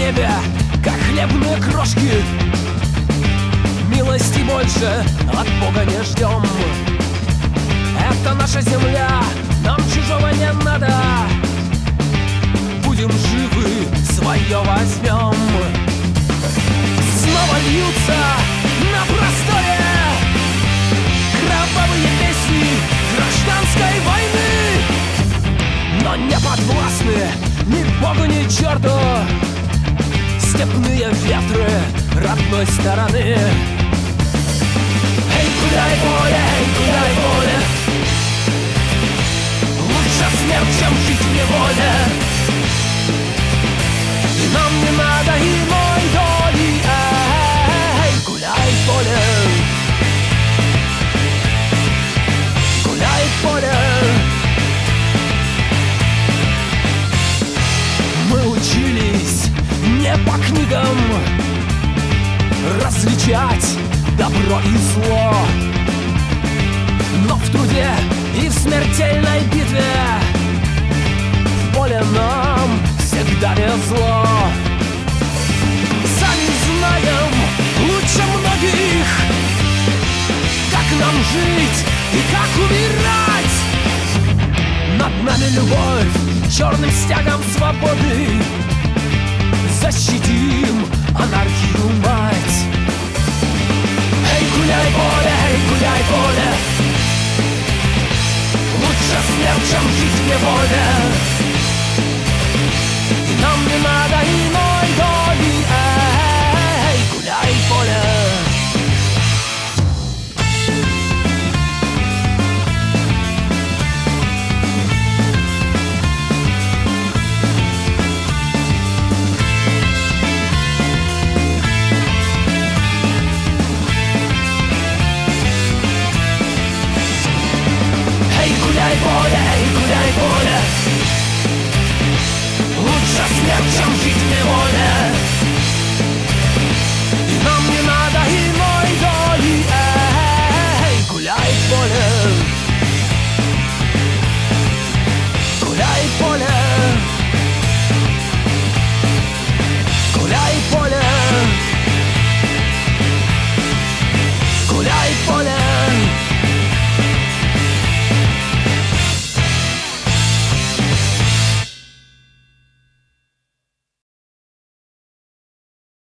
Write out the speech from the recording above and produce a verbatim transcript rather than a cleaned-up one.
небе, как хлебные крошки. Милости больше от Бога не ждем. Это наша земля, нам чужого не надо. Будем живы, свое возьмем. Снова льются на просторе кровавые песни гражданской войны, но не подвластны ни Богу, ни черту степные ветры родной стороны. Эй, гуляй, поле, эй, гуляй, поле, лучше смерть, чем жить в неволе. И нам не надо иной доли. Эй, гуляй, поле, гуляй, поле. Мы учились не по книгам различать добро и зло, но в труде и в смертельной битве в поле нам всегда везло. Сами знаем лучше многих, как нам жить и как умирать. Над нами любовь черным стягом свободы. Защитим анархию, мать. Эй, гуляй, поле, эй, гуляй, поле, лучше смерть, чем жить в неволе. И нам не надо иной доли. Эй, гуляй, поле. Гуляй, поле, эй, гуляй, поле, лучше смерть, чем жить в неволе.